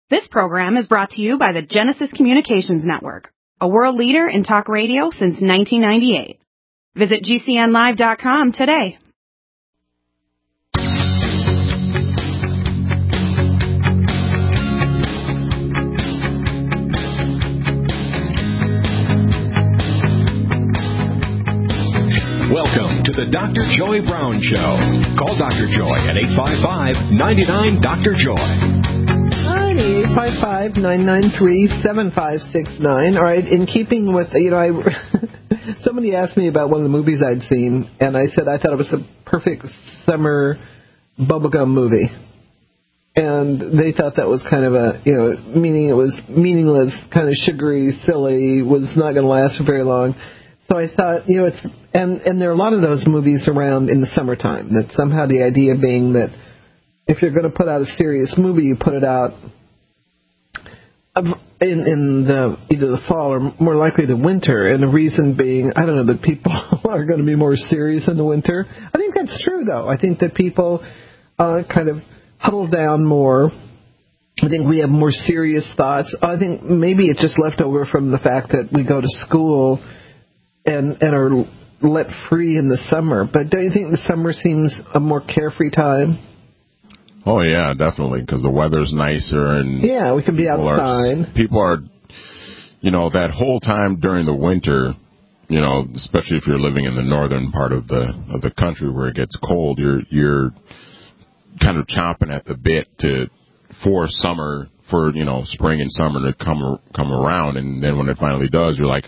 This program is brought to you by the Genesis Communications Network, a world leader in talk radio since 1998. Visit GCNlive.com today. Welcome to the Dr. Joy Brown Show. Call Dr. Joy at 855-99-DR-JOY. 855-993-7569. All right, in keeping with, somebody asked me about one of the movies I'd seen, and I said I thought it was the perfect summer bubblegum movie. And they thought that was kind of meaning it was meaningless, kind of sugary, silly, was not going to last for very long. So I thought, it's, and there are a lot of those movies around in the summertime, that somehow the idea being that if you're going to put out a serious movie, you put it out in either the fall or more likely the winter, and the reason being, I don't know, that people are going to be more serious in the winter. I think that's true, though. I think that people kind of huddle down more. I think we have more serious thoughts. I think maybe it's just left over from the fact that we go to school and are let free in the summer. But don't you think the summer seems a more carefree time? Oh, yeah, definitely, because the weather's nicer. And yeah, we can be outside. People are, that whole time during the winter, especially if you're living in the northern part of the country where it gets cold, you're kind of chomping at the bit for summer, for, spring and summer to come around. And then when it finally does, you're like,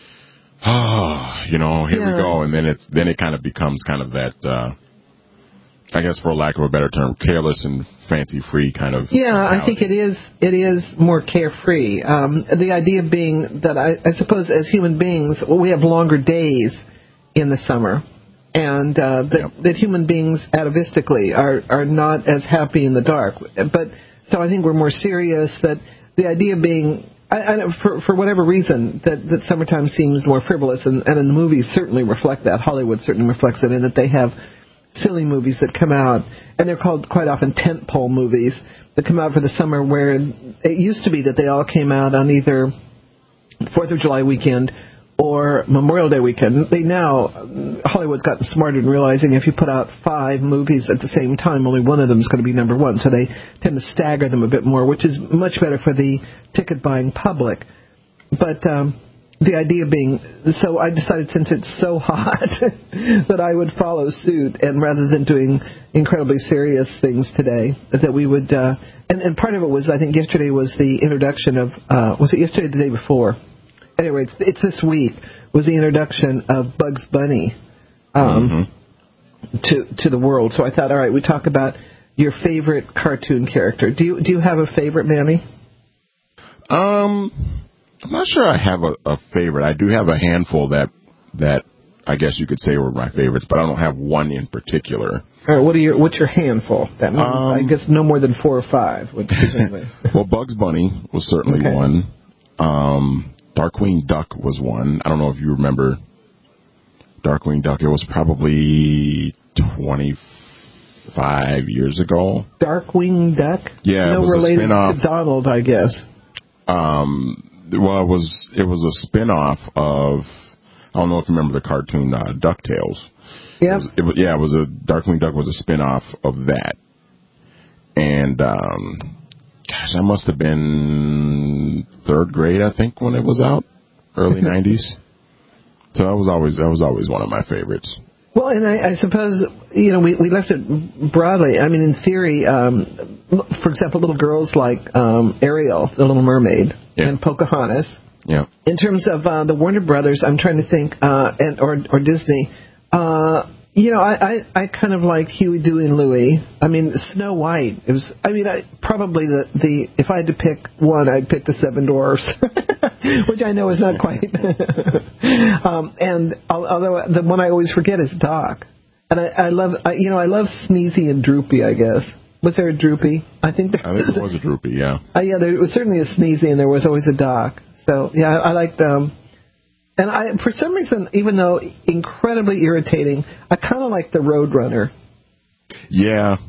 here we go. And then it kind of becomes kind of that, I guess, for lack of a better term, careless and fancy-free kind of mentality. I think it is more carefree. The idea being that I suppose as human beings, we have longer days in the summer, and that human beings atavistically are not as happy in the dark. But so I think we're more serious. That the idea being, for whatever reason, that summertime seems more frivolous, and the movies certainly reflect that. Hollywood certainly reflects it in that they have silly movies that come out, and they're called quite often tentpole movies that come out for the summer, where it used to be that they all came out on either 4th of July weekend or Memorial Day weekend. Hollywood's gotten smarter in realizing if you put out 5 movies at the same time, only one of them is going to be number one, so they tend to stagger them a bit more, which is much better for the ticket-buying public. But the idea being, so I decided since it's so hot that I would follow suit, and rather than doing incredibly serious things today, that we would, and part of it was, I think yesterday was the introduction of, was it yesterday or the day before? Anyway, it's this week, was the introduction of Bugs Bunny to the world. So I thought, all right, we talk about your favorite cartoon character. Do you have a favorite, Manny? I'm not sure I have a favorite. I do have a handful that I guess you could say were my favorites, but I don't have one in particular. All right, what's your handful? That means, I guess, no more than 4 or 5. Well, Bugs Bunny was certainly one. Darkwing Duck was one. I don't know if you remember Darkwing Duck. It was probably 25 years ago. Darkwing Duck? Yeah, it was related a spin-off to Donald, I guess. Well, it was a spin-off of, I don't know if you remember the cartoon DuckTales. Yeah. Darkwing Duck was a spin-off of that. And, I must have been 3rd grade, I think, when it was out, early 90s. So that was always one of my favorites. Well, and I suppose, we left it broadly. I mean, in theory, for example, little girls like Ariel, the Little Mermaid, and Pocahontas. Yeah. In terms of the Warner Brothers, I'm trying to think, or Disney, I kind of like Huey, Dewey, and Louie. I mean, Snow White. It was. I mean, probably the if I had to pick one, I'd pick the 7 Dwarfs, which I know is not quite. And although the one I always forget is Doc, and I love Sneezy and Droopy, I guess. Was there a Droopy? I think there was a Droopy, yeah. Yeah, there was certainly a Sneezy, and there was always a Doc. So, yeah, I liked and for some reason, even though incredibly irritating, I kind of like the Roadrunner. Yeah.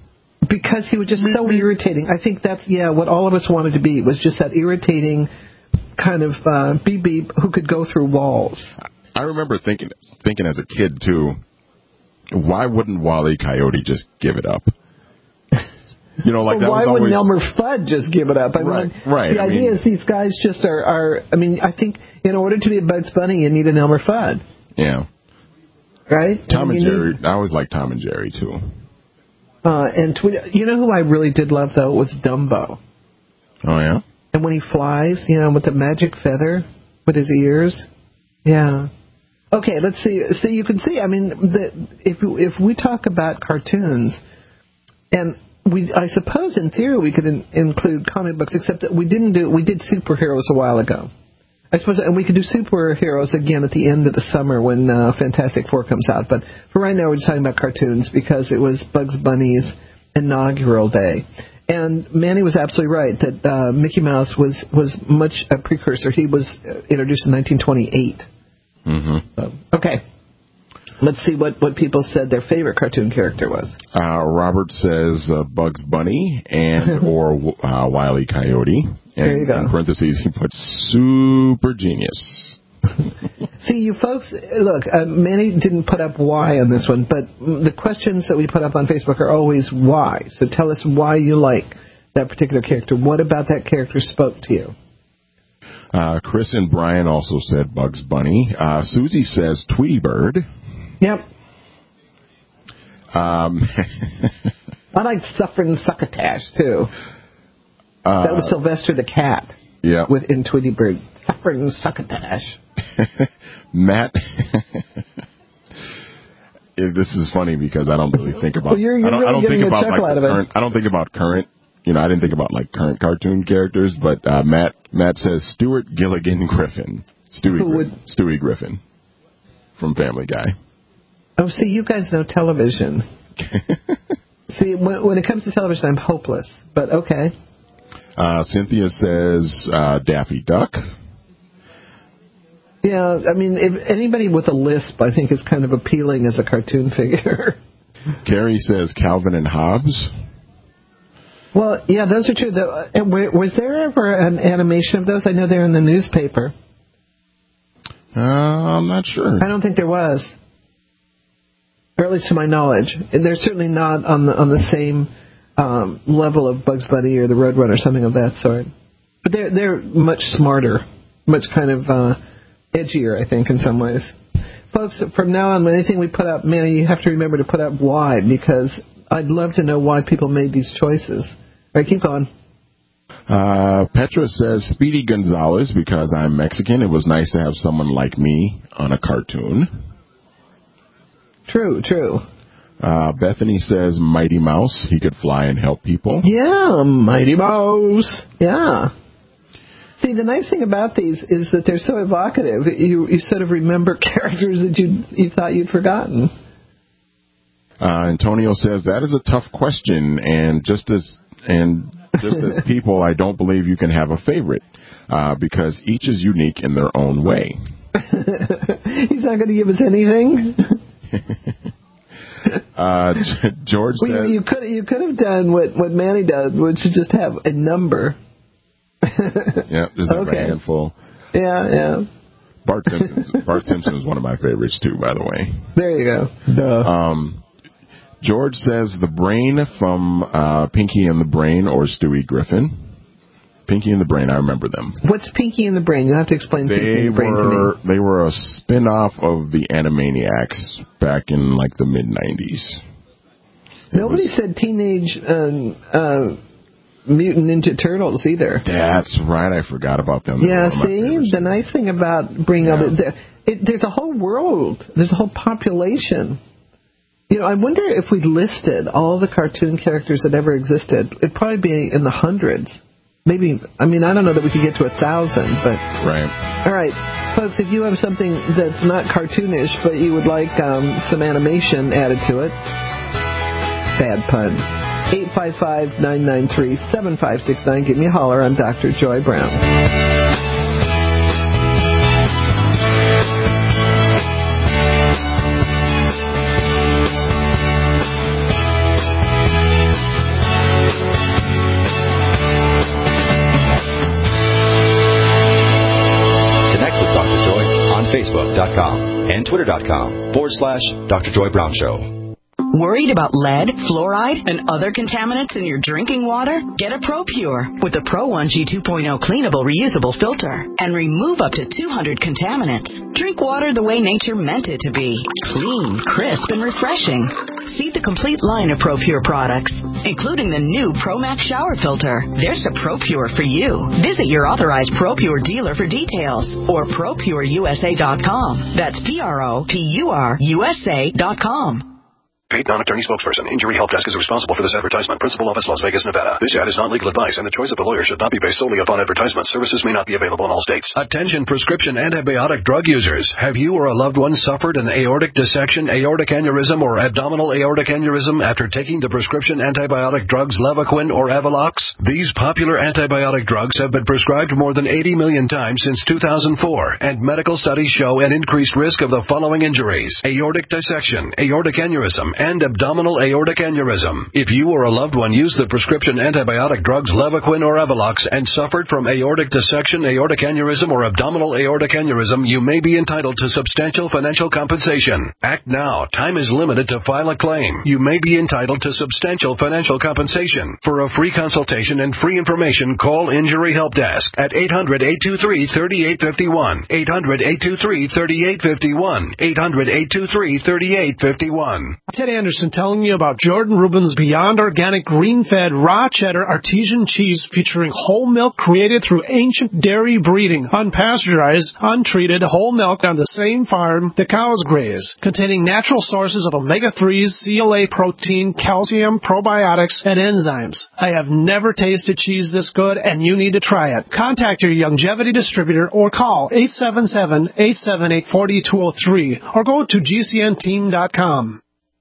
Because he was just so irritating. I think that's, what all of us wanted to be, was just that irritating kind of beep beep who could go through walls. I remember thinking as a kid, too, why wouldn't Wile E. Coyote just give it up? You know, like, that why was always... wouldn't Elmer Fudd just give it up? Right. The idea is these guys just are. I think in order to be a Bugs Bunny, you need an Elmer Fudd. Yeah. Right? Tom and Jerry. I always liked Tom and Jerry, too. And you know who I really did love, though, was Dumbo. Oh, yeah? And when he flies, with the magic feather, with his ears. Yeah. Okay, let's see. So you can see, if we talk about cartoons, and I suppose in theory we could include comic books, except that we did superheroes a while ago. I suppose, and we could do superheroes again at the end of the summer when Fantastic Four comes out. But for right now, we're just talking about cartoons because it was Bugs Bunny's inaugural day. And Manny was absolutely right that Mickey Mouse was much a precursor. He was introduced in 1928. Mm-hmm. So, okay. Let's see what people said their favorite cartoon character was. Robert says Bugs Bunny and or Wile E. Coyote. And there you go. In parentheses, he puts super genius. See, you folks, look, Manny didn't put up why on this one, but the questions that we put up on Facebook are always why. So tell us why you like that particular character. What about that character spoke to you? Chris and Brian also said Bugs Bunny. Susie says Tweety Bird. Yep. I like Suffering Succotash, too. That was Sylvester the Cat. Yeah. In Tweety Bird. Suffering Succotash. Matt. This is funny because I don't really think about. Well, you're really I don't getting think a about chuckle out of it. I don't think about current. I didn't think about current cartoon characters, but Matt says Stuart Gilligan Griffin. Stewie Griffin from Family Guy. Oh, see, you guys know television. See, when it comes to television, I'm hopeless, but okay. Cynthia says Daffy Duck. Yeah, if anybody with a lisp, I think, is kind of appealing as a cartoon figure. Carrie says Calvin and Hobbes. Well, yeah, those are true. Was there ever an animation of those? I know they're in the newspaper. I'm not sure. I don't think there was. Or at least to my knowledge. And they're certainly not on the same level of Bugs Bunny or the Roadrunner or something of that sort. But they're much smarter, much kind of edgier, I think, in some ways. Folks, from now on, anything we put up, Manny, you have to remember to put up why, because I'd love to know why people made these choices. All right, keep going. Petra says Speedy Gonzalez because I'm Mexican. It was nice to have someone like me on a cartoon. True. Bethany says Mighty Mouse. He could fly and help people. Yeah, Mighty Mouse. Yeah. See, the nice thing about these is that they're so evocative. You sort of remember characters that you thought you'd forgotten. Antonio says that is a tough question, and just as people, I don't believe you can have a favorite because each is unique in their own way. He's not going to give us anything. George says you could have done what Manny does, which is just have a number. Yeah, just have a handful. Yeah. Bart Simpson is one of my favorites too, by the way. There you go. Duh. George says the Brain from Pinky and the Brain or Stewie Griffin. Pinky and the Brain, I remember them. What's Pinky and the Brain? You'll have to explain Pinky and the Brain to me. They were a spin-off of the Animaniacs back in the mid-90s. Nobody said Teenage Mutant Ninja Turtles either. That's right, I forgot about them. Yeah, see, the nice thing about bringing there's a whole world, there's a whole population. I wonder if we listed all the cartoon characters that ever existed, it'd probably be in the hundreds. Maybe, I don't know that we could get to 1,000, but... Right. All right, folks, if you have something that's not cartoonish, but you would like some animation added to it, bad pun, 855-993-7569, give me a holler. I'm Dr. Joy Brown. Facebook.com and Twitter.com/Dr. Joy Brown Show. Worried about lead, fluoride, and other contaminants in your drinking water? Get a ProPure with the Pro 1G 2.0 cleanable reusable filter and remove up to 200 contaminants. Drink water the way nature meant it to be. Clean, crisp, and refreshing. See the complete line of ProPure products, including the new ProMax shower filter. There's a ProPure for you. Visit your authorized ProPure dealer for details or ProPureUSA.com. That's ProPureUSA.com. Paid non-attorney spokesperson. Injury Help Desk is responsible for this advertisement. Principal office, Las Vegas, Nevada. This ad is not legal advice, and the choice of a lawyer should not be based solely upon advertisements. Services may not be available in all states. Attention prescription antibiotic drug users. Have you or a loved one suffered an aortic dissection, aortic aneurysm, or abdominal aortic aneurysm after taking the prescription antibiotic drugs Levaquin or Avelox? These popular antibiotic drugs have been prescribed more than 80 million times since 2004, and medical studies show an increased risk of the following injuries: aortic dissection, aortic aneurysm, and abdominal aortic aneurysm. If you or a loved one used the prescription antibiotic drugs Levaquin or Avelox and suffered from aortic dissection, aortic aneurysm, or abdominal aortic aneurysm, you may be entitled to substantial financial compensation. Act now. Time is limited to file a claim. You may be entitled to substantial financial compensation. For a free consultation and free information, call Injury Help Desk at 800-823-3851. 800-823-3851. 800-823-3851. Ted Anderson telling you about Jordan Rubin's Beyond Organic Green-Fed Raw Cheddar Artesian Cheese featuring whole milk created through ancient dairy breeding, unpasteurized, untreated whole milk on the same farm the cows graze, containing natural sources of omega-3s, CLA protein, calcium, probiotics, and enzymes. I have never tasted cheese this good, and you need to try it. Contact your Longevity distributor or call 877-878-4203 or go to GCNteam.com.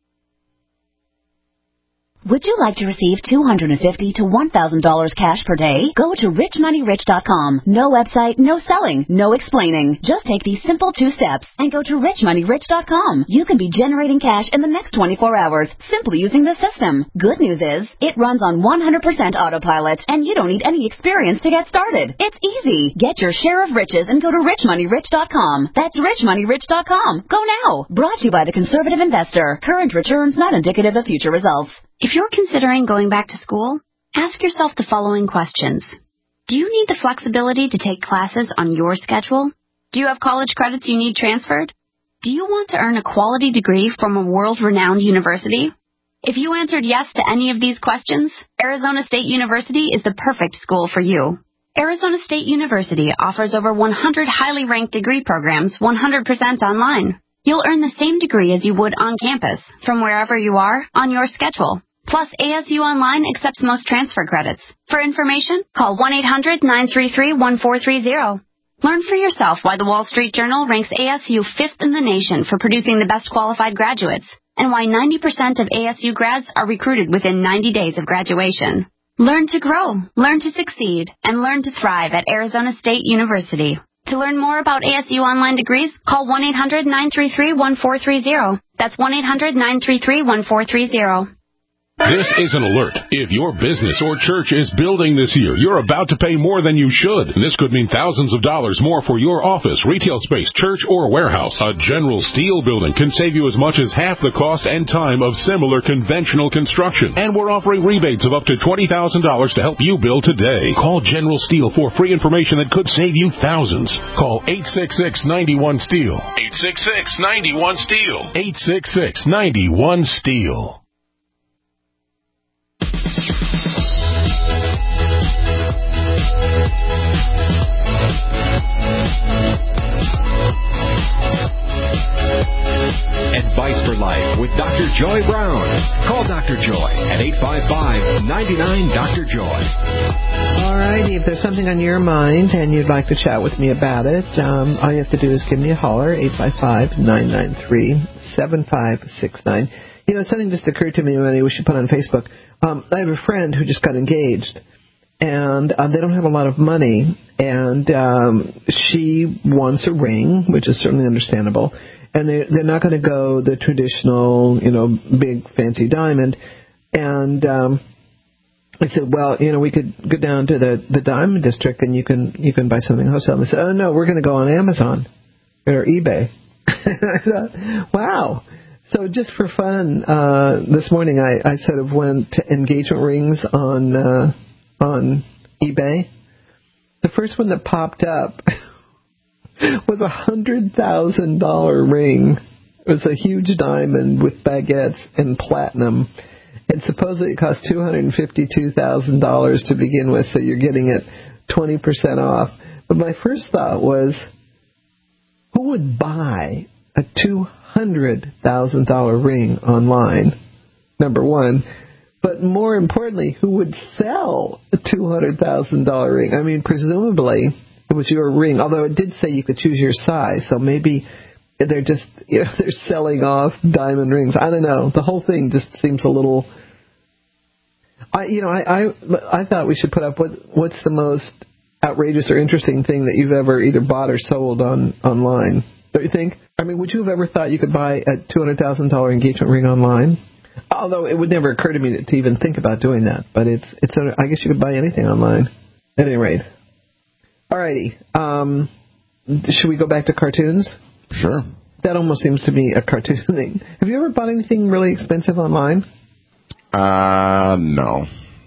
Would you like to receive $250 to $1,000 cash per day? Go to richmoneyrich.com. No website, no selling, no explaining. Just take these simple 2 steps and go to richmoneyrich.com. You can be generating cash in the next 24 hours simply using the system. Good news is, it runs on 100% autopilot and you don't need any experience to get started. It's easy. Get your share of riches and go to richmoneyrich.com. That's richmoneyrich.com. Go now. Brought to you by the Conservative Investor. Current returns not indicative of future results. If you're considering going back to school, ask yourself the following questions. Do you need the flexibility to take classes on your schedule? Do you have college credits you need transferred? Do you want to earn a quality degree from a world-renowned university? If you answered yes to any of these questions, Arizona State University is the perfect school for you. Arizona State University offers over 100 highly ranked degree programs 100% online. You'll earn the same degree as you would on campus, from wherever you are, on your schedule. Plus, ASU Online accepts most transfer credits. For information, call 1-800-933-1430. Learn for yourself why the Wall Street Journal ranks ASU 5th in the nation for producing the best qualified graduates, and why 90% of ASU grads are recruited within 90 days of graduation. Learn to grow, learn to succeed, and learn to thrive at Arizona State University. To learn more about ASU Online degrees, call 1-800-933-1430. That's 1-800-933-1430. This is an alert. If your business or church is building this year, you're about to pay more than you should. And this could mean thousands of dollars more for your office, retail space, church, or warehouse. A General Steel building can save you as much as half the cost and time of similar conventional construction. And we're offering rebates of up to $20,000 to help you build today. Call General Steel for free information that could save you thousands. Call 866-91-STEEL. 866-91-STEEL. 866-91-STEEL. Advice for Life with Dr. Joy Brown. Call Dr. Joy at 855-99-DR-JOY. All righty. If there's something on your mind and you'd like to chat with me about it, all you have to do is give me a holler, 855-993-7569. You know, something just occurred to me when we should put on Facebook. I have a friend who just got engaged, and they don't have a lot of money, and she wants a ring, which is certainly understandable, and they're not going to go the traditional, big fancy diamond. And I said, well, we could go down to the diamond district and you can buy something wholesale. And they said, oh no, we're going to go on Amazon. or eBay. Wow. So just for fun, this morning I sort of went to engagement rings on eBay. The first one that popped up was a $100,000 ring. It was a huge diamond with baguettes and platinum. And supposedly it cost $252,000 to begin with, so you're getting it 20% off. But my first thought was, who would buy a $200,000 ring online? Number one. But more importantly, who would sell a $200,000 ring? I mean, presumably it was your ring, although it did say you could choose your size, so maybe they're just, they're selling off diamond rings. I don't know. The whole thing just seems a little. I thought we should put up what's the most outrageous or interesting thing that you've ever either bought or sold online. Don't you think? I mean, would you have ever thought you could buy a $200,000 engagement ring online? Although it would never occur to me to even think about doing that. But I guess you could buy anything online. At any rate. Alrighty. Should we go back to cartoons? Sure. That almost seems to be a cartoon thing. Have you ever bought anything really expensive online? No.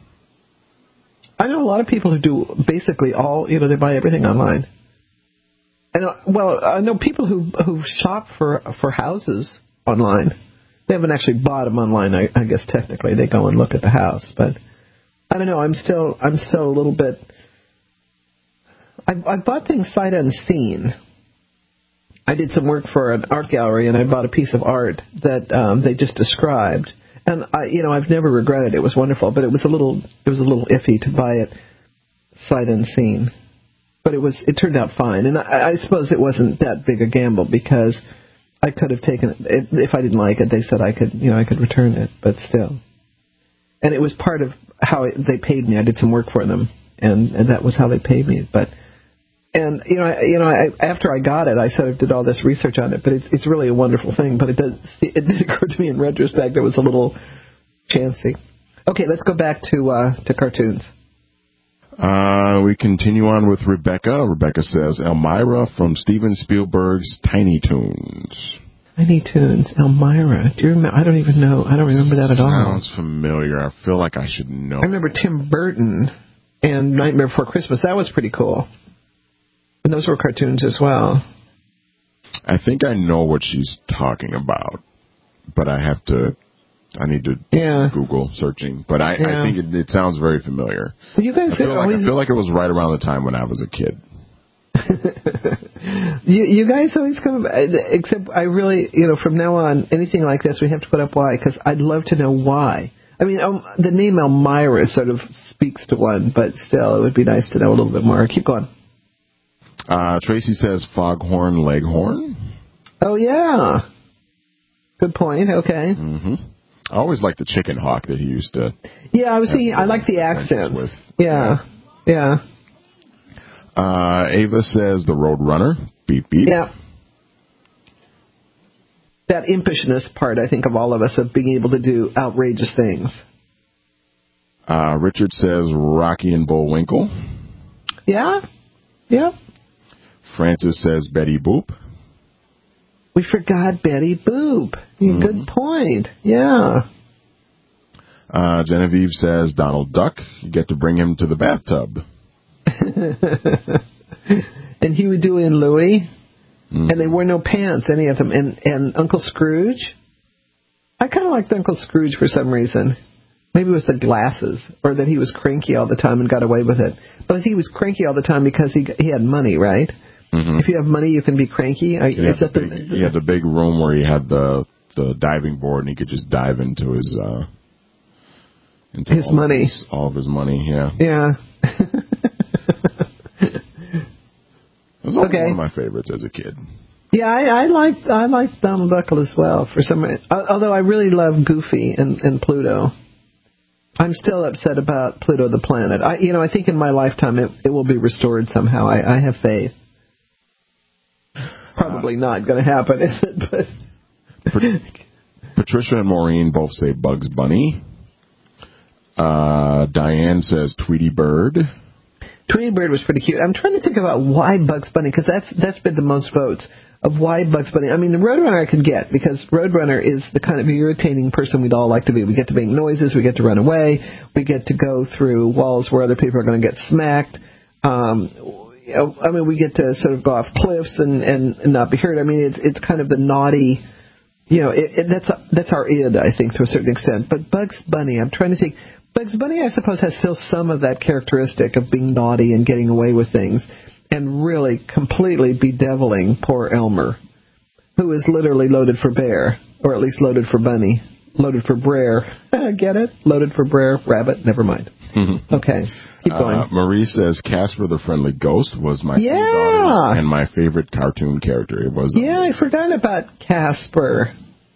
I know a lot of people who do basically all, they buy everything online. I know people who shop for houses online. They haven't actually bought them online, I guess technically. They go and look at the house. But I don't know, I'm still a little bit. I bought things sight unseen. I did some work for an art gallery, and I bought a piece of art that they just described. And I've never regretted it. It was wonderful, but it was a little iffy to buy it sight unseen. But it turned out fine, and I suppose it wasn't that big a gamble because I could have taken it if I didn't like it. They said I could return it, but still. And it was part of how they paid me. I did some work for them, and that was how they paid me. But after I got it, I sort of did all this research on it. But it's really a wonderful thing. But it did occur to me in retrospect it was a little chancy. Okay, let's go back to cartoons. We continue on with Rebecca. Rebecca says, Elmira from Steven Spielberg's Tiny Toons. Tiny Toons, Elmira. Do you remember? I don't even know. I don't remember that at all. Sounds familiar. I feel like I should know. I remember Tim Burton and Nightmare Before Christmas. That was pretty cool. And those were cartoons as well. I think I know what she's talking about, but I need to Google searching. But I think it sounds very familiar. Well, you guys I feel like it was right around the time when I was a kid. you guys always come, except I really, from now on, anything like this, we have to put up why, because I'd love to know why. I mean, the name Elmira sort of speaks to one, but still, it would be nice to know a little bit more. Keep going. Tracy says Foghorn Leghorn. Oh, yeah. Good point. Okay. Mm-hmm. I always liked the chicken hawk that he used to. Yeah, I like the accents. Yeah. Ava says the Road Runner. Beep, beep. Yeah. That impishness part, I think, of all of us, of being able to do outrageous things. Richard says Rocky and Bullwinkle. Yeah. Yeah. Francis says Betty Boop. We forgot Betty Boop. Good point. Yeah. Genevieve says Donald Duck. You get to bring him to the bathtub. And Huey, Dewey, and Louie. And they wore no pants, any of them. And Uncle Scrooge. I kind of liked Uncle Scrooge for some reason. Maybe it was the glasses, or that he was cranky all the time and got away with it. But he was cranky all the time because he had money, right? Mm-hmm. If you have money, you can be cranky. He had the big room where he had the diving board, and he could just dive into his money. All of his money, yeah. Yeah. It was one of my favorites as a kid. Yeah, I liked Donald Duck as well for some reason. Although I really love Goofy and Pluto. I'm still upset about Pluto the planet. I think in my lifetime it will be restored somehow. I have faith. Probably not going to happen, is it? But Patricia and Maureen both say Bugs Bunny. Diane says Tweety Bird. Tweety Bird was pretty cute. I'm trying to think about why Bugs Bunny, because that's been the most votes. why Bugs Bunny. I mean, the Roadrunner I could get, because Roadrunner is the kind of irritating person we'd all like to be. We get to make noises, we get to run away, we get to go through walls where other people are going to get smacked. I mean, we get to sort of go off cliffs and not be hurt. I mean, it's kind of the naughty, that's our id, I think, to a certain extent. But Bugs Bunny, I'm trying to think. Bugs Bunny, I suppose, has still some of that characteristic of being naughty and getting away with things, and really completely bedeviling poor Elmer, who is literally loaded for bear, or at least loaded for bunny, loaded for brer. Get it? Loaded for brer, rabbit, never mind. Okay, keep going. Marie says Casper the Friendly Ghost was my favorite daughter and my favorite cartoon character. It was I forgot about Casper.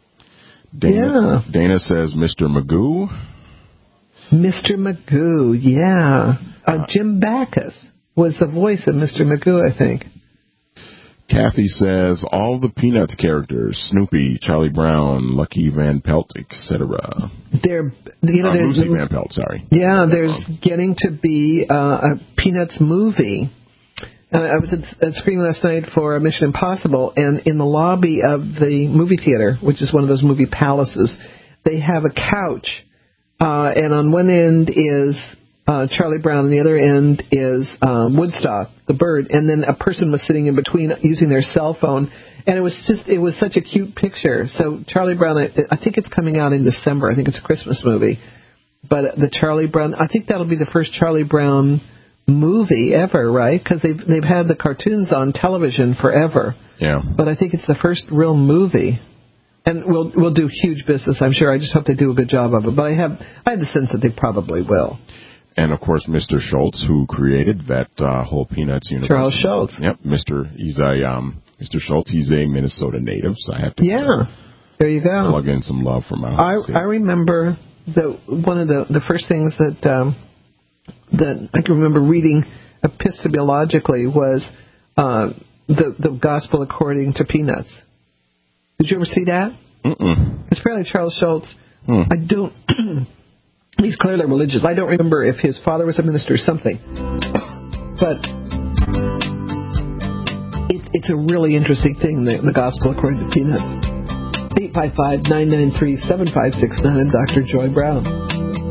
Dana says Mr. Magoo. Mr. Magoo, Jim Backus was the voice of Mr. Magoo, I think. Kathy says all the Peanuts characters, Snoopy, Charlie Brown, Lucky Van Pelt, etc. Lucy Van Pelt, sorry. Yeah, there's getting to be a Peanuts movie. I was at screening last night for Mission Impossible, and in the lobby of the movie theater, which is one of those movie palaces, they have a couch, and on one end is Charlie Brown, and the other end is Woodstock, the bird, and then a person was sitting in between using their cell phone, and it was such a cute picture. So Charlie Brown, I think it's coming out in December. I think it's a Christmas movie, but the Charlie Brown, I think that'll be the first Charlie Brown movie ever, right? Because they've had the cartoons on television forever. Yeah. But I think it's the first real movie. And we'll do huge business, I'm sure. I just hope they do a good job of it. But I have the sense that they probably will. And, of course, Mr. Schultz, who created that whole Peanuts universe. Charles Schultz. Yep, Mr. Schultz, he's a Minnesota native, so I have to there you go. Plug in some love from out. I remember one of the first things that I can remember reading epistemologically was the Gospel according to Peanuts. Did you ever see that? It's apparently Charles Schultz. I don't... He's clearly religious. I don't remember if his father was a minister or something. But it's a really interesting thing, the Gospel according to Peanuts. 855-993-7569 and Dr. Joy Brown.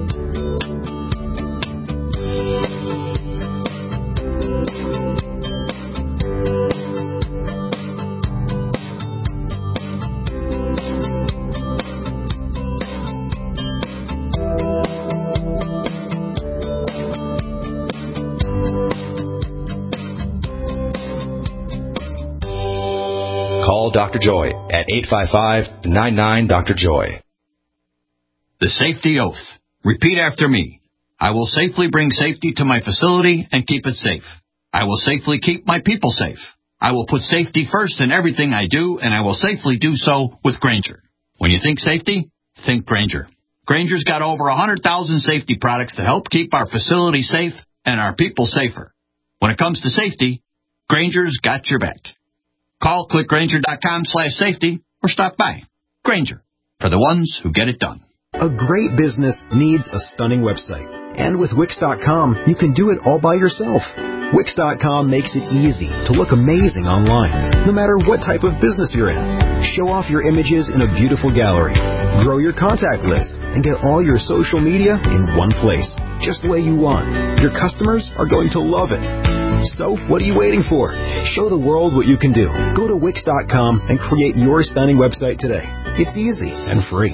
Call Dr. Joy at 855-99-DR-JOY. The safety oath. Repeat after me. I will safely bring safety to my facility and keep it safe. I will safely keep my people safe. I will put safety first in everything I do, and I will safely do so with Grainger. When you think safety, think Grainger. Grainger's got over 100,000 safety products to help keep our facility safe and our people safer. When it comes to safety, Grainger's got your back. Call clickgrainger.com/safety or stop by. Grainger, for the ones who get it done. A great business needs a stunning website. And with Wix.com, you can do it all by yourself. Wix.com makes it easy to look amazing online, no matter what type of business you're in. Show off your images in a beautiful gallery. Grow your contact list and get all your social media in one place, just the way you want. Your customers are going to love it. So, what are you waiting for? Show the world what you can do. Go to Wix.com and create your stunning website today. It's easy and free.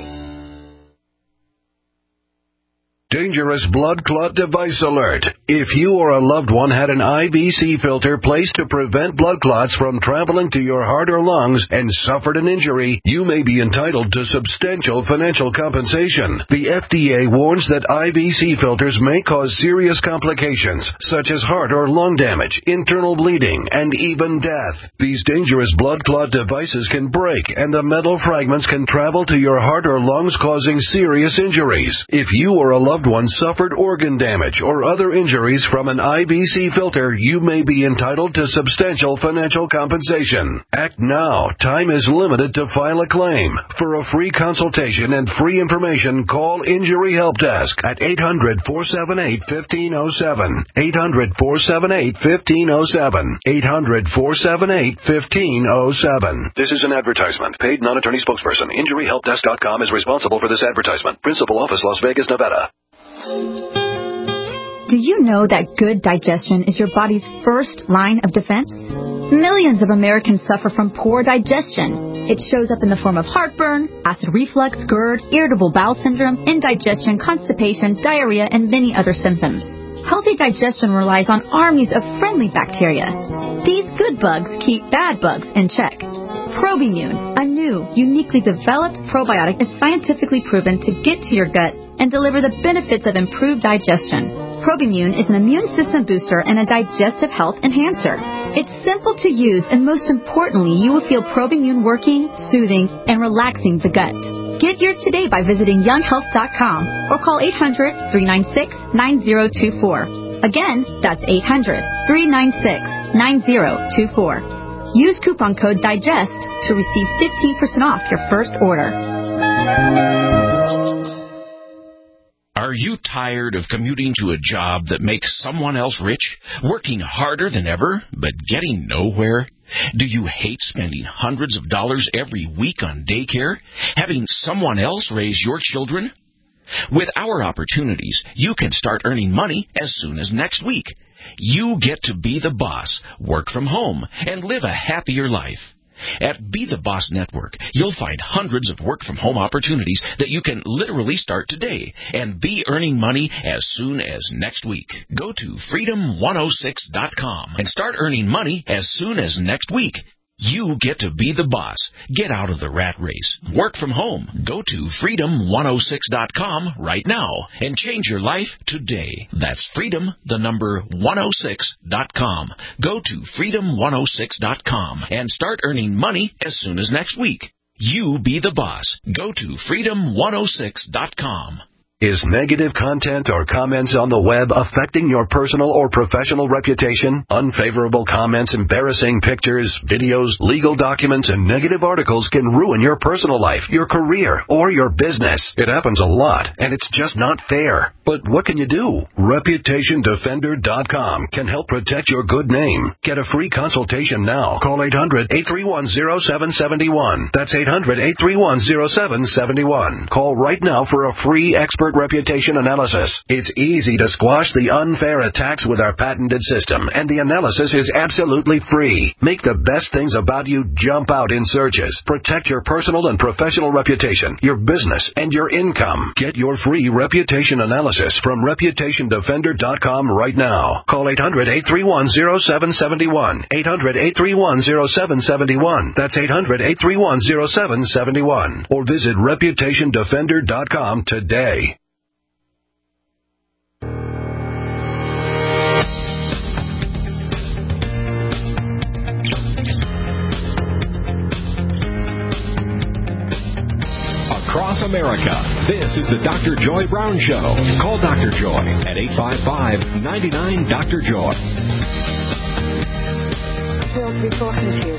Dangerous blood clot device alert. If you or a loved one had an IVC filter placed to prevent blood clots from traveling to your heart or lungs and suffered an injury, you may be entitled to substantial financial compensation. The FDA warns that IVC filters may cause serious complications, such as heart or lung damage, internal bleeding, and even death. These dangerous blood clot devices can break, and the metal fragments can travel to your heart or lungs, causing serious injuries. If you or a loved loved one suffered organ damage or other injuries from an IBC filter, you may be entitled to substantial financial compensation. Act now. Time is limited to file a claim. For a free consultation and free information, call Injury Help Desk at 800-478-1507. 800-478-1507. 800-478-1507. This is an advertisement. Paid non-attorney spokesperson. InjuryHelpDesk.com is responsible for this advertisement. Principal office, Las Vegas, Nevada. Do you know that good digestion is your body's first line of defense? Millions of Americans suffer from poor digestion. It shows up in the form of heartburn, acid reflux, GERD, irritable bowel syndrome, indigestion, constipation, diarrhea, and many other symptoms. Healthy digestion relies on armies of friendly bacteria. These good bugs keep bad bugs in check. Probimune, a new, uniquely developed probiotic, is scientifically proven to get to your gut and deliver the benefits of improved digestion. Probimune is an immune system booster and a digestive health enhancer. It's simple to use, and most importantly, you will feel Probimune working, soothing, and relaxing the gut. Get yours today by visiting younghealth.com or call 800-396-9024. Again, that's 800-396-9024. Use coupon code DIGEST to receive 15% off your first order. Are you tired of commuting to a job that makes someone else rich, working harder than ever, but getting nowhere? Do you hate spending hundreds of dollars every week on daycare, having someone else raise your children? With our opportunities, you can start earning money as soon as next week. You get to be the boss, work from home, and live a happier life. At Be the Boss Network, you'll find hundreds of work-from-home opportunities that you can literally start today and be earning money as soon as next week. Go to freedom106.com and start earning money as soon as next week. You get to be the boss. Get out of the rat race. Work from home. Go to freedom106.com right now and change your life today. That's freedom106.com. Go to freedom106.com and start earning money as soon as next week. You be the boss. Go to freedom106.com. Is negative content or comments on the web affecting your personal or professional reputation? Unfavorable comments, embarrassing pictures, videos, legal documents, and negative articles can ruin your personal life, your career, or your business. It happens a lot, and it's just not fair. But what can you do? ReputationDefender.com can help protect your good name. Get a free consultation now. Call 800-831-0771. That's 800-831-0771. Call right now for a free expert reputation analysis. It's easy to squash the unfair attacks with our patented system, and the analysis is absolutely free. Make the best things about you jump out in searches. Protect your personal and professional reputation, your business, and your income. Get your free reputation analysis from ReputationDefender.com right now. Call 800-831-0771. 800-831-0771. That's 800-831-0771. Or visit ReputationDefender.com today. Across America, this is the Dr. Joy Brown Show. Call Dr. Joy at 855-99-DR-JOY. Well, before confused.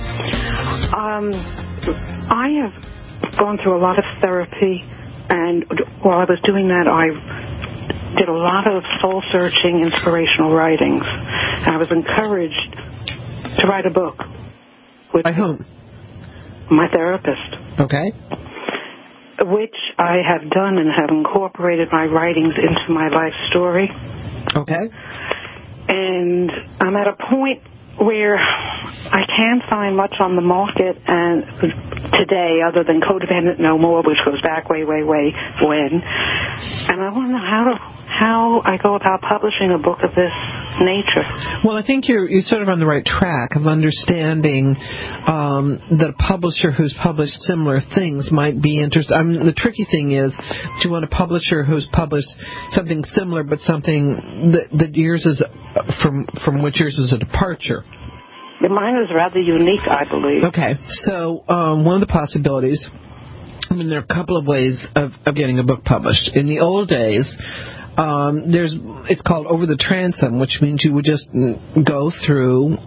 I have gone through a lot of therapy, and while I was doing that, I did a lot of soul-searching, inspirational writings. And I was encouraged to write a book. By whom? My therapist. Okay. Which I have done and have incorporated my writings into my life story. Okay. And I'm at a point where I can't find much on the market and today other than Codependent No More, which goes back way when. And I want to know how I go about publishing a book of this nature. Well, I think you're sort of on the right track of understanding that a publisher who's published similar things might be interested. I mean, the tricky thing is, do you want a publisher who's published something similar but something that yours is from which yours is a departure? Mine is rather unique, I believe. Okay, so one of the possibilities, I mean, there are a couple of ways of getting a book published. In the old days, It's called Over the Transom, which means you would just go through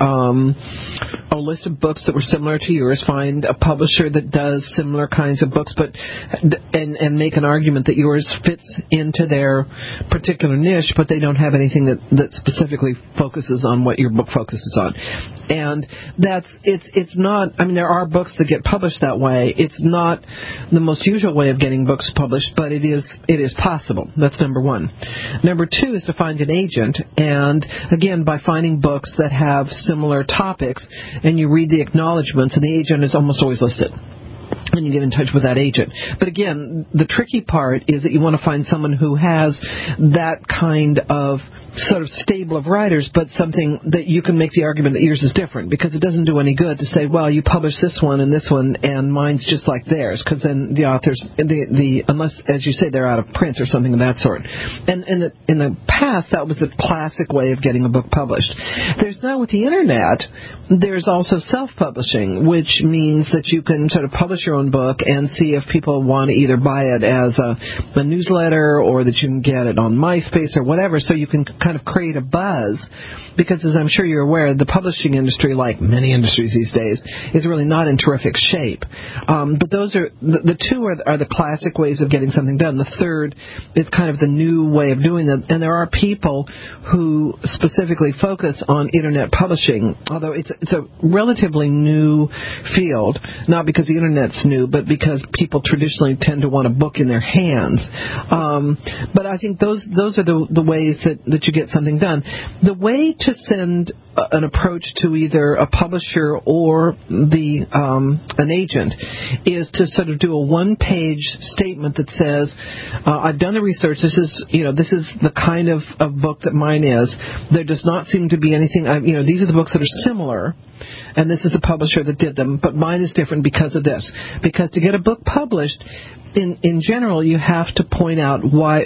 a list of books that were similar to yours, find a publisher that does similar kinds of books, and make an argument that yours fits into their particular niche, but they don't have anything that specifically focuses on what your book focuses on. And it's not, I mean, there are books that get published that way. It's not the most usual way of getting books published, but it is possible. That's number one. Number two is to find an agent, and again, by finding books that have similar topics, and you read the acknowledgments, and the agent is almost always listed. And you get in touch with that agent. But again, the tricky part is that you want to find someone who has that kind of sort of stable of writers, but something that you can make the argument that yours is different, because it doesn't do any good to say, well, you published this one, and mine's just like theirs, because then the authors, unless, as you say, they're out of print or something of that sort. And in the past, that was the classic way of getting a book published. There's now, with the Internet, there's also self-publishing, which means that you can sort of publish your own book and see if people want to either buy it as a newsletter, or that you can get it on MySpace or whatever, so you can kind of create a buzz, because as I'm sure you're aware, the publishing industry, like many industries these days, is really not in terrific shape. But those are the two are the classic ways of getting something done. The third is kind of the new way of doing it, and there are people who specifically focus on Internet publishing, although it's a relatively new field, not because the Internet's new, but because people traditionally tend to want a book in their hands. But I think those are the ways that you get something done. The way to send an approach to either a publisher or an agent is to sort of do a one-page statement that says, I've done the research. This is the kind of book that mine is. There does not seem to be anything. These are the books that are similar, and this is the publisher that did them, but mine is different because of this. Because to get a book published, in general, you have to point out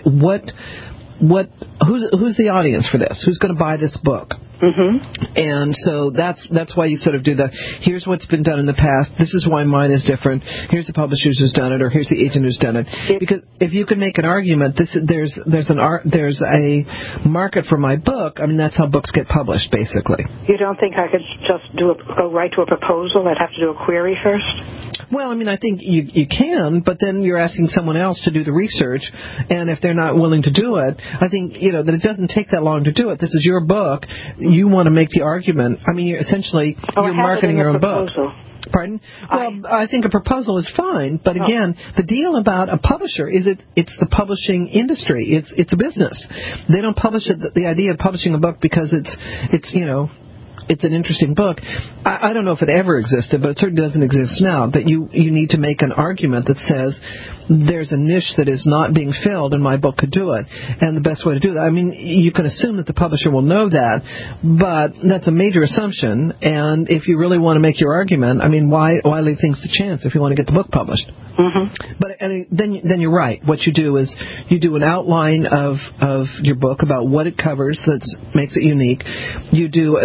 who's the audience for this? Who's going to buy this book? Mm-hmm. And so that's why you sort of do here's what's been done in the past, this is why mine is different, here's the publisher who's done it, or here's the agent who's done it. Because if you can make an argument, there's a market for my book, I mean, that's how books get published, basically. You don't think I could just go right to a proposal? I'd have to do a query first? Well, I mean, I think you can, but then you're asking someone else to do the research, and if they're not willing to do it, I think, that it doesn't take that long to do it. This is your book. You want to make the argument. I mean, you're marketing your own book. Pardon? Well, I think a proposal is fine, but again, the deal about a publisher is it's the publishing industry. It's a business. They don't publish it. The idea of publishing a book because it's an interesting book. I don't know if it ever existed, but it certainly doesn't exist now, that you need to make an argument that says there's a niche that is not being filled and my book could do it. And the best way to do that, I mean, you can assume that the publisher will know that, but that's a major assumption. And if you really want to make your argument, I mean, why leave things to chance if you want to get the book published? Mm-hmm. But then you're right. What you do is you do an outline of your book about what it covers that makes it unique. You do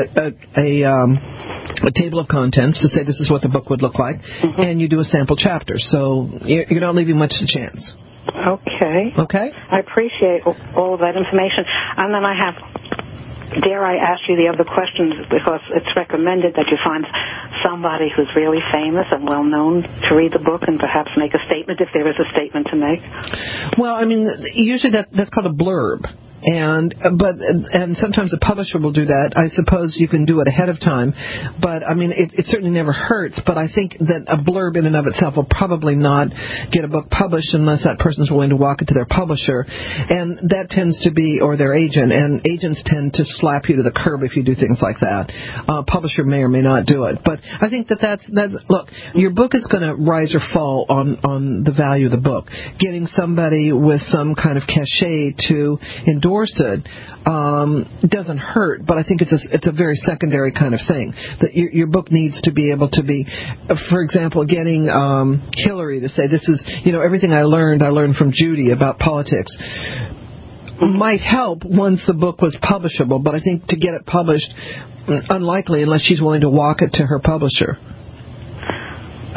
a table of contents to say this is what the book would look like, mm-hmm. and you do a sample chapter. So you're not leaving much to chance. Okay. I appreciate all of that information. And then dare I ask you the other questions, because it's recommended that you find somebody who's really famous and well known to read the book and perhaps make a statement if there is a statement to make. Well, I mean, usually that's called a blurb. And sometimes a publisher will do that. I suppose you can do it ahead of time, but I mean it certainly never hurts. But I think that a blurb in and of itself will probably not get a book published unless that person's willing to walk it to their publisher, and that tends to be, or their agent. And agents tend to slap you to the curb if you do things like that. Publisher may or may not do it, but I think that's look. Your book is going to rise or fall on the value of the book. Getting somebody with some kind of cachet to endorse it doesn't hurt, but I think it's a very secondary kind of thing. That your book needs to be able to be, for example, getting Hillary to say, this is, everything I learned from Judy about politics, might help once the book was publishable, but I think to get it published, unlikely unless she's willing to walk it to her publisher.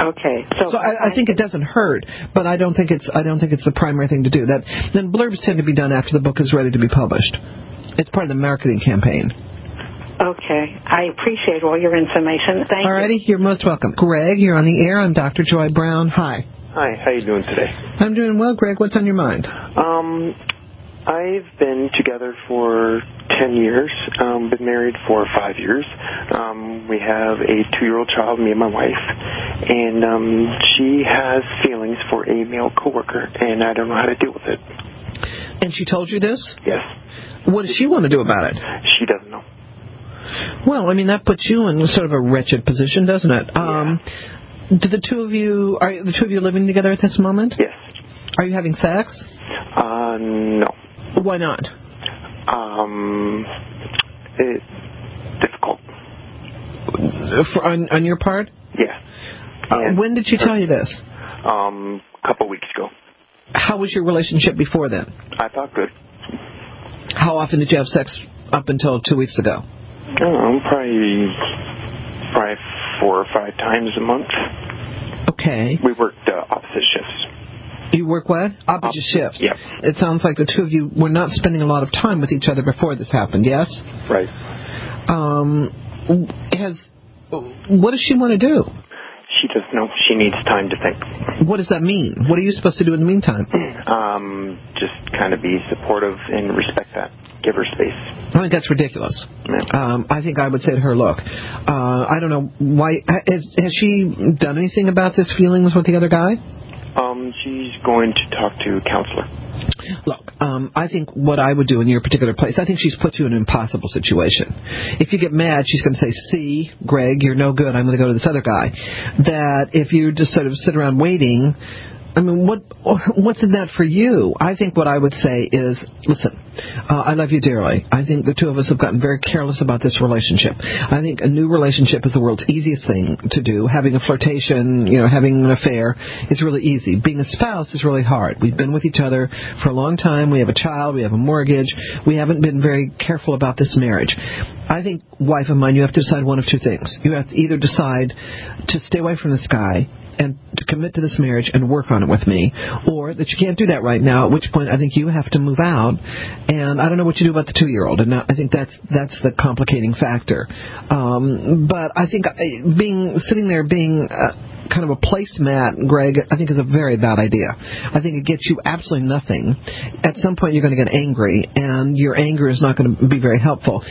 Okay, so I think it doesn't hurt, but I don't think it's the primary thing to do. Then blurbs tend to be done after the book is ready to be published. It's part of the marketing campaign. Okay, I appreciate all your information. Thank you. Alrighty, you're most welcome. Greg, you're on the air on Dr. Joy Brown. Hi. Hi, how you doing today? I'm doing well, Greg. What's on your mind? I've been together for 10 years, been married for 5 years. We have a 2-year-old child, me and my wife, and she has feelings for a male coworker, and I don't know how to deal with it. And she told you this? Yes. What does she want to do about it? She doesn't know. Well, I mean, that puts you in sort of a wretched position, doesn't it? Yeah. Are the two of you living together at this moment? Yes. Are you having sex? No. Why not? It's difficult. On your part? Yeah. When did she tell you this? A couple weeks ago. How was your relationship before then? I thought good. How often did you have sex up until 2 weeks ago? Probably 4 or 5 times a month. Okay. We worked opposite shifts. You work what? Opposite shifts. Yeah. It sounds like the two of you were not spending a lot of time with each other before this happened, yes? Right. What does she want to do? She doesn't know. She needs time to think. What does that mean? What are you supposed to do in the meantime? Just kind of be supportive and respect that. Give her space. I think that's ridiculous. Yeah. I think I would say to her, look, I don't know why. Has she done anything about this feelings with the other guy? She's going to talk to a counselor. Look, I think what I would do in your particular place, I think she's put you in an impossible situation. If you get mad, she's going to say, see, Greg, you're no good, I'm going to go to this other guy. That if you just sort of sit around waiting, I mean, what's in that for you? I think what I would say is, listen, I love you dearly. I think the two of us have gotten very careless about this relationship. I think a new relationship is the world's easiest thing to do. Having a flirtation, having an affair is really easy. Being a spouse is really hard. We've been with each other for a long time. We have a child. We have a mortgage. We haven't been very careful about this marriage. I think, wife of mine, you have to decide one of two things. You have to either decide to stay away from this guy and to commit to this marriage and work on it with me, or that you can't do that right now, at which point I think you have to move out, and I don't know what you do about the 2-year-old, and I think that's the complicating factor. But I think sitting there being kind of a placemat, Greg, I think is a very bad idea. I think it gets you absolutely nothing. At some point you're going to get angry, and your anger is not going to be very helpful.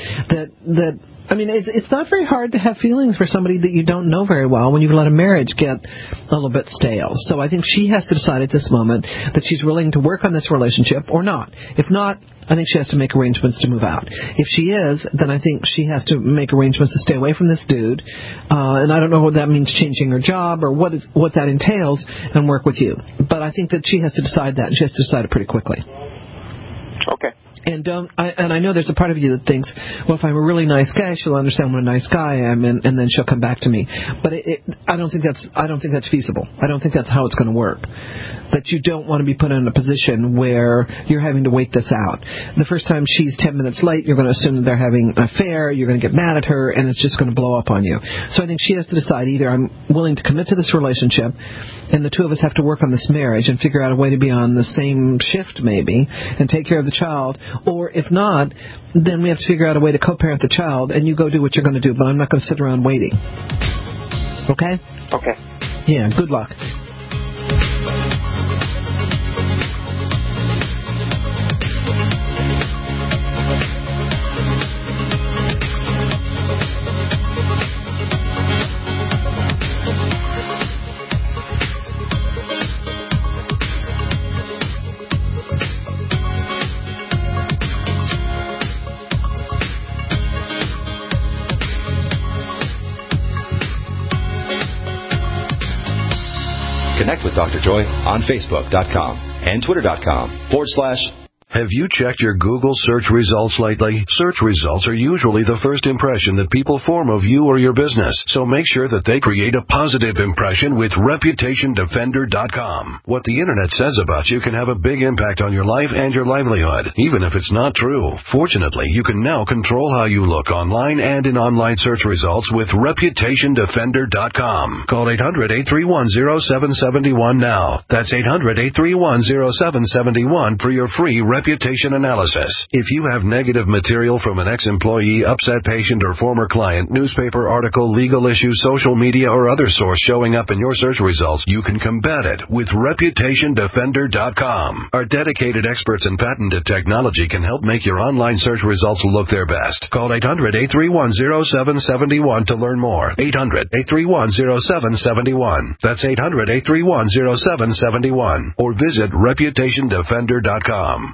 I mean, it's not very hard to have feelings for somebody that you don't know very well when you've let a marriage get a little bit stale. So I think she has to decide at this moment that she's willing to work on this relationship or not. If not, I think she has to make arrangements to move out. If she is, then I think she has to make arrangements to stay away from this dude. And I don't know what that means, changing her job or what that entails, and work with you. But I think that she has to decide that, and she has to decide it pretty quickly. Okay. And I know there's a part of you that thinks, well, if I'm a really nice guy, she'll understand what a nice guy I am, and then she'll come back to me. But I don't think that's feasible. I don't think that's how it's going to work. That you don't want to be put in a position where you're having to wait this out. The first time she's 10 minutes late, you're going to assume that they're having an affair, you're going to get mad at her, and it's just going to blow up on you. So I think she has to decide either I'm willing to commit to this relationship, and the two of us have to work on this marriage and figure out a way to be on the same shift maybe and take care of the child, or if not, then we have to figure out a way to co-parent the child, and you go do what you're going to do, but I'm not going to sit around waiting. Okay? Okay. Yeah, good luck. Connect with Dr. Joy on Facebook.com and Twitter.com/ Have you checked your Google search results lately? Search results are usually the first impression that people form of you or your business, so make sure that they create a positive impression with ReputationDefender.com. What the Internet says about you can have a big impact on your life and your livelihood, even if it's not true. Fortunately, you can now control how you look online and in online search results with ReputationDefender.com. Call 800-831-0771 now. That's 800-831-0771 for your free reputation analysis. If you have negative material from an ex-employee, upset patient, or former client, newspaper article, legal issue, social media, or other source showing up in your search results, you can combat it with ReputationDefender.com. Our dedicated experts in patented technology can help make your online search results look their best. Call 800-831-0771 to learn more. 800-831-0771. That's 800-831-0771. Or visit ReputationDefender.com.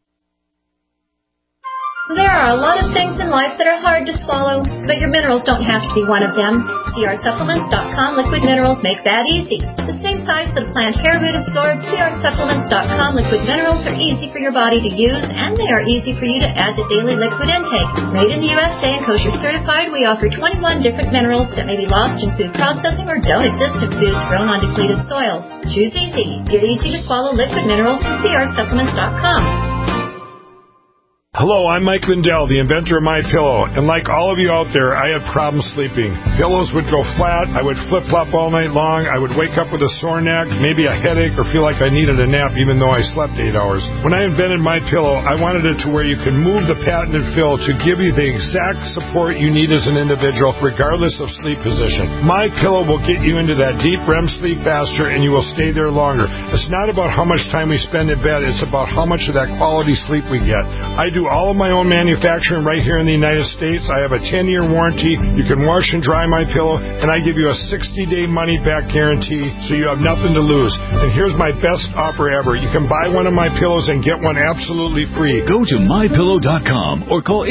There are a lot of things in life that are hard to swallow, but your minerals don't have to be one of them. CRSupplements.com liquid minerals make that easy. The same size that a plant hair root absorbs, CRSupplements.com liquid minerals are easy for your body to use, and they are easy for you to add to daily liquid intake. Made in the USA and kosher certified, we offer 21 different minerals that may be lost in food processing or don't exist in foods grown on depleted soils. Choose easy. Get easy to swallow liquid minerals from CRSupplements.com. Hello, I'm Mike Lindell, the inventor of MyPillow, and like all of you out there, I had problems sleeping. Pillows would go flat, I would flip-flop all night long, I would wake up with a sore neck, maybe a headache, or feel like I needed a nap even though I slept 8 hours. When I invented MyPillow, I wanted it to where you can move the patented fill to give you the exact support you need as an individual, regardless of sleep position. MyPillow will get you into that deep REM sleep faster, and you will stay there longer. It's not about how much time we spend in bed, it's about how much of that quality sleep we get. I do all of my own manufacturing right here in the United States. I have a 10-year warranty. You can wash and dry MyPillow, and I give you a 60-day money-back guarantee, so you have nothing to lose. And here's my best offer ever. You can buy one of my pillows and get one absolutely free. Go to MyPillow.com or call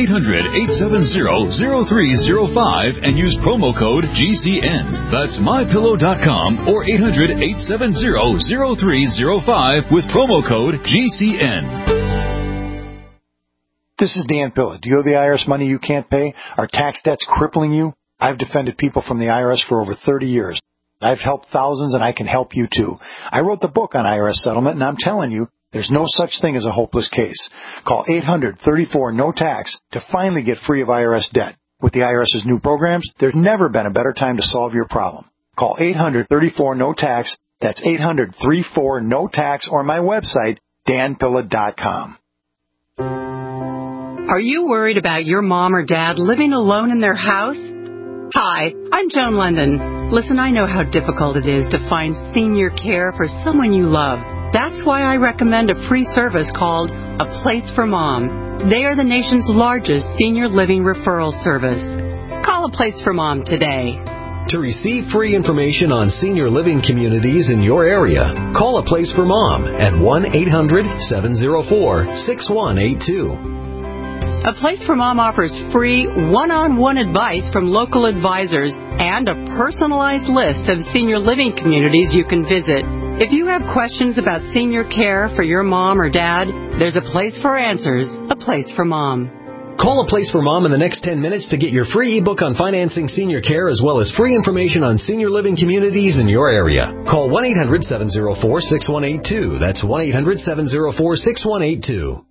800-870-0305 and use promo code GCN. That's MyPillow.com or 800-870-0305 with promo code GCN. This is Dan Pilla. Do you owe the IRS money you can't pay? Are tax debts crippling you? I've defended people from the IRS for over 30 years. I've helped thousands, and I can help you too. I wrote the book on IRS settlement, and I'm telling you, there's no such thing as a hopeless case. Call 800-34-NO-TAX to finally get free of IRS debt. With the IRS's new programs, there's never been a better time to solve your problem. Call 800-34-NO-TAX. That's 800-34-NO-TAX, or my website, danpilla.com. Are you worried about your mom or dad living alone in their house? Hi, I'm Joan London. Listen, I know how difficult it is to find senior care for someone you love. That's why I recommend a free service called A Place for Mom. They are the nation's largest senior living referral service. Call A Place for Mom today. To receive free information on senior living communities in your area, call A Place for Mom at 1-800-704-6182. A Place for Mom offers free one-on-one advice from local advisors and a personalized list of senior living communities you can visit. If you have questions about senior care for your mom or dad, there's a place for answers, A Place for Mom. Call A Place for Mom in the next 10 minutes to get your free ebook on financing senior care as well as free information on senior living communities in your area. Call 1-800-704-6182. That's 1-800-704-6182.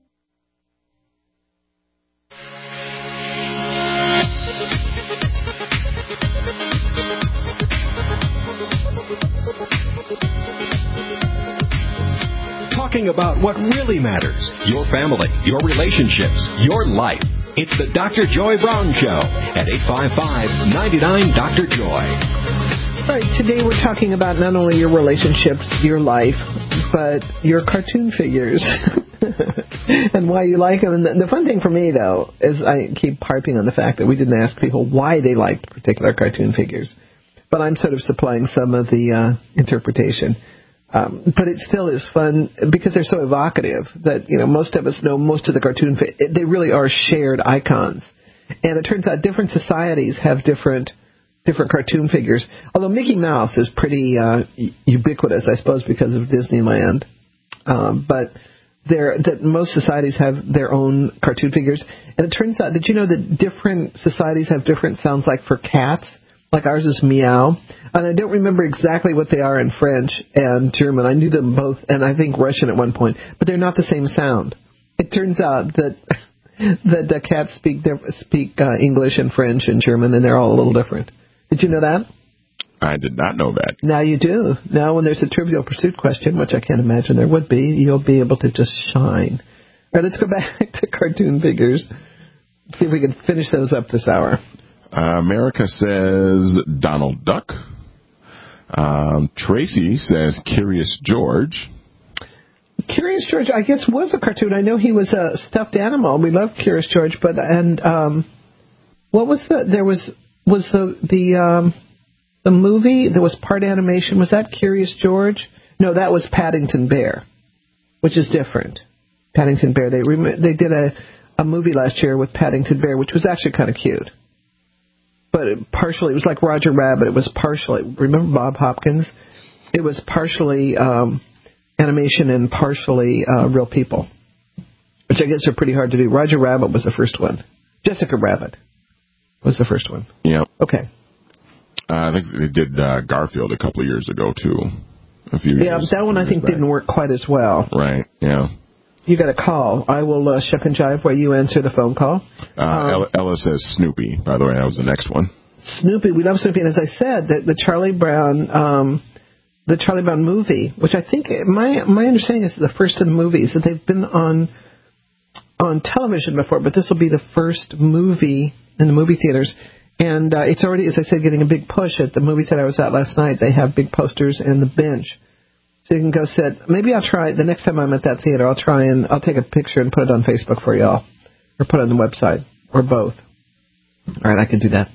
Talking about what really matters. Your family, your relationships, your life. It's the Dr. Joy Brown Show at 855-99-DR-JOY. All right, today we're talking about not only your relationships, your life, but your cartoon figures and why you like them. And the fun thing for me, though, is I keep harping on the fact that we didn't ask people why they liked particular cartoon figures. But I'm sort of supplying some of the interpretation. But it still is fun because they're so evocative that, you know, most of us know most of the cartoon. They really are shared icons. And it turns out different societies have different cartoon figures. Although Mickey Mouse is pretty ubiquitous, I suppose, because of Disneyland. But that most societies have their own cartoon figures. And it turns out, did you know that different societies have different sounds like for cats? Like ours is meow. And I don't remember exactly what they are in French and German. I knew them both, and I think Russian at one point. But they're not the same sound. It turns out that the cats speak English and French and German, and they're all a little different. Did you know that? I did not know that. Now you do. Now when there's a Trivial Pursuit question, which I can't imagine there would be, you'll be able to just shine. All right, let's go back to cartoon figures. See if we can finish those up this hour. America says Donald Duck. Tracy says Curious George. Curious George, I guess, was a cartoon. I know he was a stuffed animal. We love Curious George, but what was the movie? There was part animation. Was that Curious George? No, that was Paddington Bear, which is different. Paddington Bear. They did a movie last year with Paddington Bear, which was actually kind of cute. But it was like Roger Rabbit. It was partially, remember Bob Hopkins? It was partially animation and partially real people, which I guess are pretty hard to do. Roger Rabbit was the first one. Jessica Rabbit was the first one. Yep. Okay. I think they did Garfield a couple of years ago, too. Yeah, that one I think didn't work quite as well. Right, yeah. You got a call. I will shuck and jive while you answer the phone call. Ella says Snoopy, by the way. That was the next one. Snoopy. We love Snoopy. And as I said, the Charlie Brown movie, which I think, my understanding is the first of the movies, that they've been on television before, but this will be the first movie in the movie theaters. And it's already, as I said, getting a big push at the movie theater I was at last night. They have big posters in the bench. So you can go sit. Maybe I'll try, the next time I'm at that theater, I'll take a picture and put it on Facebook for y'all. Or put it on the website. Or both. All right, I can do that.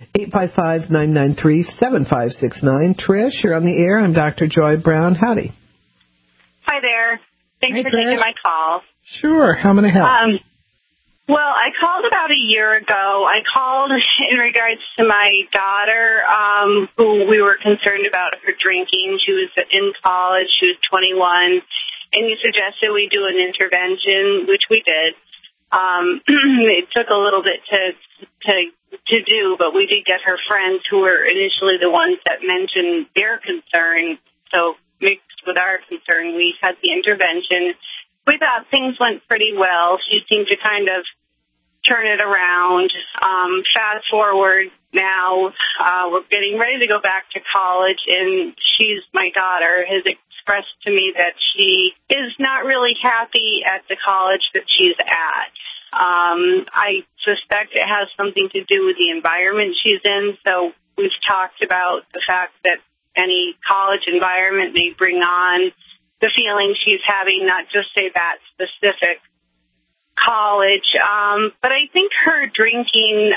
855-993-7569. Trish, you're on the air. I'm Dr. Joy Brown. Howdy. Hi there. Thanks for taking my call. Sure. How may I help? Well, I called about a year ago. I called in regards to my daughter, who we were concerned about her drinking. She was in college. She was 21. And you suggested we do an intervention, which we did. It took a little bit to do, but we did get her friends who were initially the ones that mentioned their concern. So mixed with our concern, we had the intervention. We thought things went pretty well. She seemed to kind of turn it around. Fast forward now, we're getting ready to go back to college, and my daughter has expressed to me that she is not really happy at the college that she's at. I suspect it has something to do with the environment she's in, so we've talked about the fact that any college environment may bring on the feeling she's having, not just say that specific college. But I think her drinking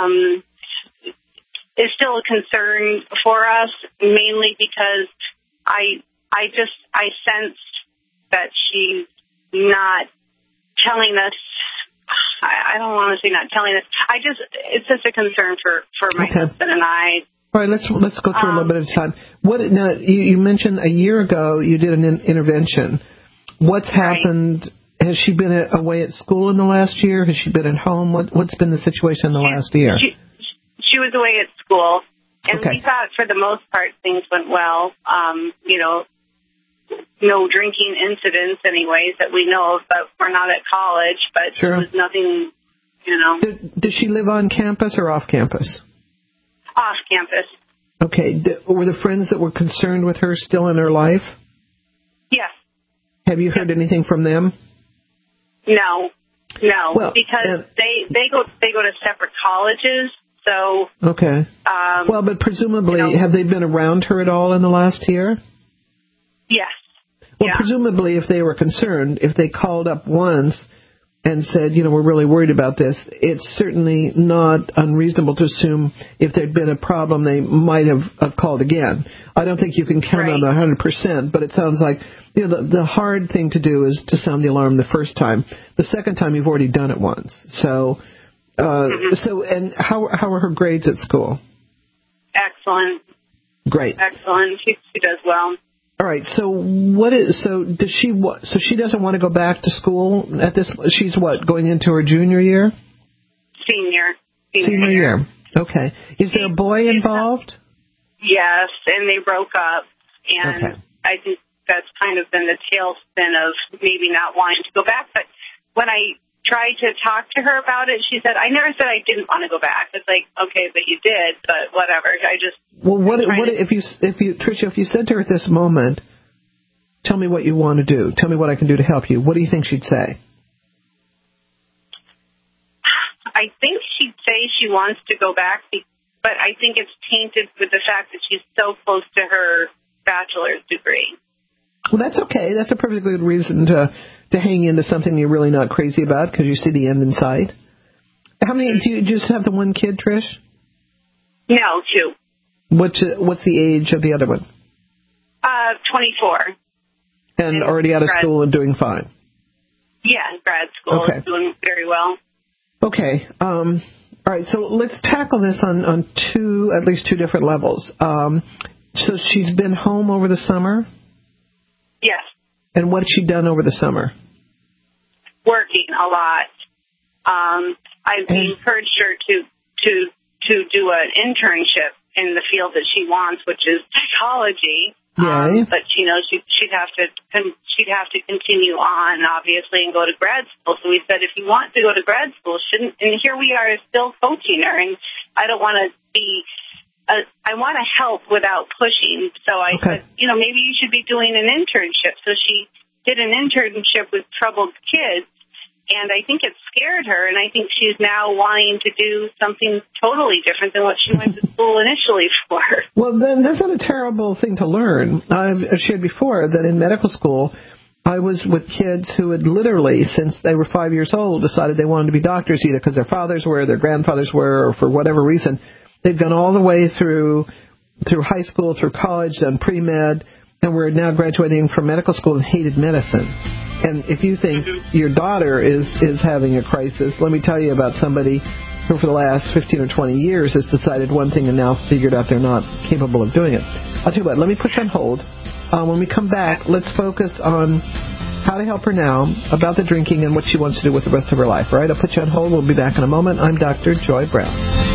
is still a concern for us, mainly because I sensed that she's not telling us. I don't want to say not telling us. It's just a concern for my husband and I. All right, let's go through a little bit of time. Now, you mentioned a year ago you did an intervention. What's happened? Has she been away at school in the last year? Has she been at home? What's been the situation in the last year? She was away at school, and we thought for the most part things went well. No drinking incidents anyways that we know of, but we're not at college, but there was nothing, Does she live on campus or off campus? Off campus. Okay. Were the friends that were concerned with her still in her life? Yes. Have you heard anything from them? No, because they go to separate colleges, so. Okay. But presumably, have they been around her at all in the last year? Yes. Well, presumably, if they were concerned, if they called up once and said, we're really worried about this, it's certainly not unreasonable to assume if there'd been a problem, they might have called again. I don't think you can count on 100%, but it sounds like the hard thing to do is to sound the alarm the first time. The second time, you've already done it once. So, and how are her grades at school? Excellent. Great. Excellent. She does well. All right. So does she? So she doesn't want to go back to school at this. She's what, going into her junior year? Senior year. Okay. Is there a boy involved? Yes, and they broke up, and okay. I think that's kind of been the tailspin of maybe not wanting to go back. But when I tried to talk to her about it, she said, I never said I didn't want to go back. It's like, okay, but you did, but whatever. Well, what if you, Tricia, if you said to her at this moment, tell me what you want to do, tell me what I can do to help you, what do you think she'd say? I think she'd say she wants to go back, but I think it's tainted with the fact that she's so close to her bachelor's degree. Well, that's okay. That's a perfectly good reason to hang into something you're really not crazy about because you see the end in sight. How many, do you just have the one kid, Trish? No, two. What's the age of the other one? 24. And already out of school and doing fine? Yeah, grad school. Okay. Is doing very well. Okay. All right, so let's tackle this on at least two different levels. So she's been home over the summer? Yes. And what has she done over the summer? Working a lot. I've encouraged her to do an internship in the field that she wants, which is psychology. But she knows she'd have to continue on, obviously, and go to grad school. So we said, if you want to go to grad school, and here we are still coaching her, and I don't want to be. I want to help without pushing. So I said, maybe you should be doing an internship. So she did an internship with troubled kids, and I think it scared her, and I think she's now wanting to do something totally different than what she went to school initially for. Well, then that's not a terrible thing to learn. I've shared before that in medical school, I was with kids who had literally, since they were 5 years old, decided they wanted to be doctors, either because their fathers were, their grandfathers were, or for whatever reason. They've gone all the way through high school, through college, done pre-med, and we're now graduating from medical school and hated medicine. And if you think your daughter is having a crisis, let me tell you about somebody who for the last 15 or 20 years has decided one thing and now figured out they're not capable of doing it. I'll tell you what, let me put you on hold. When we come back, let's focus on how to help her now, about the drinking, and what she wants to do with the rest of her life. All right, I'll put you on hold. We'll be back in a moment. I'm Dr. Joy Brown.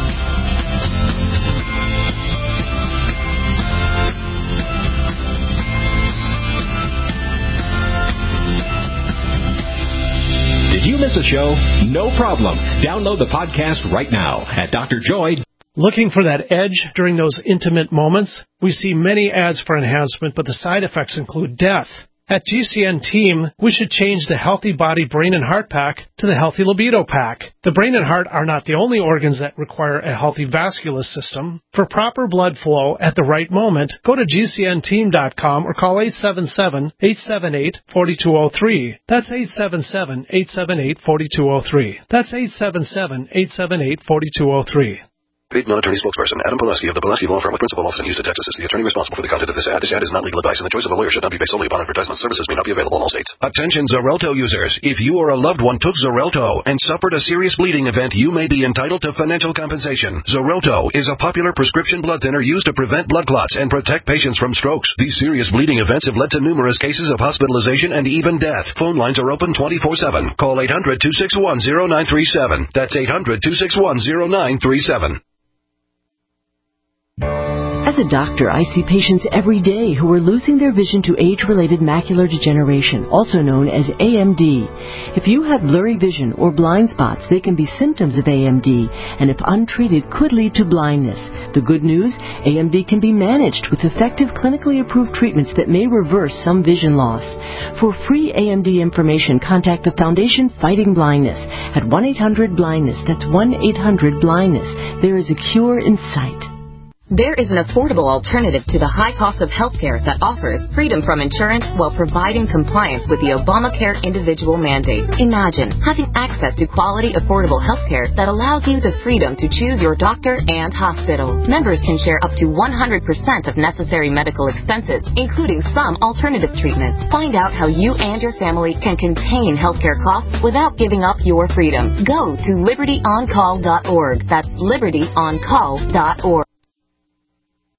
Did you miss a show? No problem. Download the podcast right now at Dr. Joy. Looking for that edge during those intimate moments? We see many ads for enhancement, but the side effects include death. At GCN Team, we should change the Healthy Body, Brain, and Heart Pack to the Healthy Libido Pack. The brain and heart are not the only organs that require a healthy vascular system. For proper blood flow at the right moment, go to GCNteam.com or call 877-878-4203. That's 877-878-4203. That's 877-878-4203. Paid non-attorney spokesperson Adam Pulaski of the Pulaski Law Firm with principal office in Houston, Texas, is the attorney responsible for the content of this ad. This ad is not legal advice, and the choice of a lawyer should not be based solely upon advertisement. Services may not be available in all states. Attention Xarelto users. If you or a loved one took Xarelto and suffered a serious bleeding event, you may be entitled to financial compensation. Xarelto is a popular prescription blood thinner used to prevent blood clots and protect patients from strokes. These serious bleeding events have led to numerous cases of hospitalization and even death. Phone lines are open 24/7. Call 800-261-0937. That's 800-261-0937. As a doctor, I see patients every day who are losing their vision to age-related macular degeneration, also known as AMD. If you have blurry vision or blind spots, they can be symptoms of AMD, and if untreated, could lead to blindness. The good news, AMD can be managed with effective clinically approved treatments that may reverse some vision loss. For free AMD information, contact the Foundation Fighting Blindness at 1-800-BLINDNESS. That's 1-800-BLINDNESS. There is a cure in sight. There is an affordable alternative to the high cost of healthcare that offers freedom from insurance while providing compliance with the Obamacare individual mandate. Imagine having access to quality, affordable healthcare that allows you the freedom to choose your doctor and hospital. Members can share up to 100% of necessary medical expenses, including some alternative treatments. Find out how you and your family can contain healthcare costs without giving up your freedom. Go to libertyoncall.org. That's libertyoncall.org.